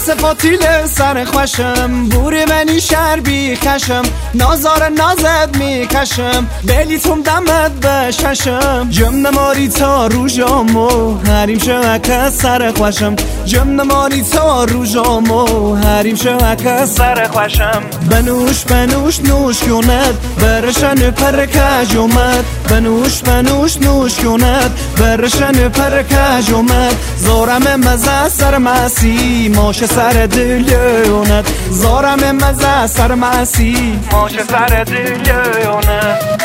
صفاتیل سر خوشم، بوری منی شربی کشم، نازار نازد میکشم، بلیتم دمت بششم. جم نماری تا روژامو حریم شوکه سر خوشم، جم نماری تا روژامو حریم شوکه سر خوشم. بنوش بنوش نوش کند برشن پر کج اومد، بنوش بنوش نوش کند برشن پر کج اومد. زارم مزه سر مسی ماش سر دلیوند، زارم مزه سر مسی ماش سر دلیوند.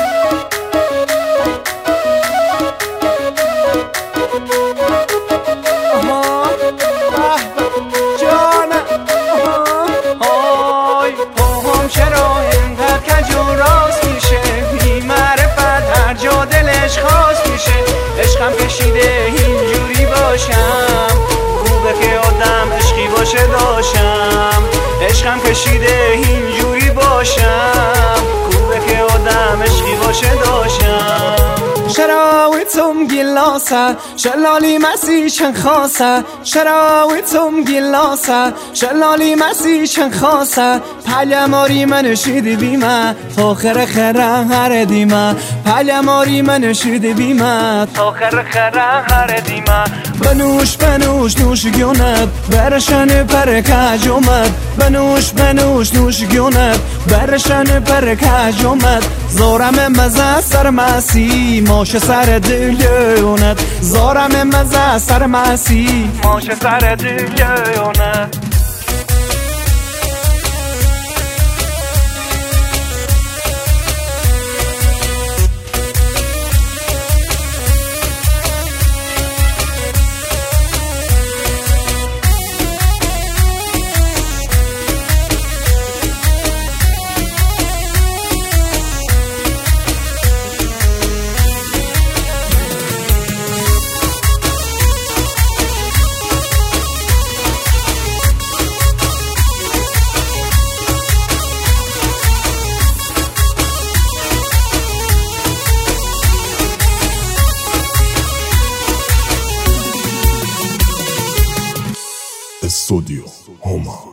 چرا اینقدر کج و راست میشه، بی معرفت هر جا دلش خواست میشه. عشقم کشیده اینجوری باشم، خوبه که آدم عشقی باشه داشتم. عشقم کشیده اینجوری باشم، خوبه که آدم عشقی باشه داشتم. شراویتم گلاسه شلالی مسی چند خاصه، شراویتم گلاسه شلالی مسی چند خاصه. پلیماری من شیدی بیمه تا خره خره هر دیمه، پلیماری من شیدی بیمه تا خره خره هر دیمه. بنوش بنوش نوش گوند برشن پر کج اومد، بنوش بنوش نوش گوند برشن پر کج اومد. زارم مزه سر مسی ماش سر دلیوند، زارم مزه سر مسی ماش سر دلیوند. Estudio Homa.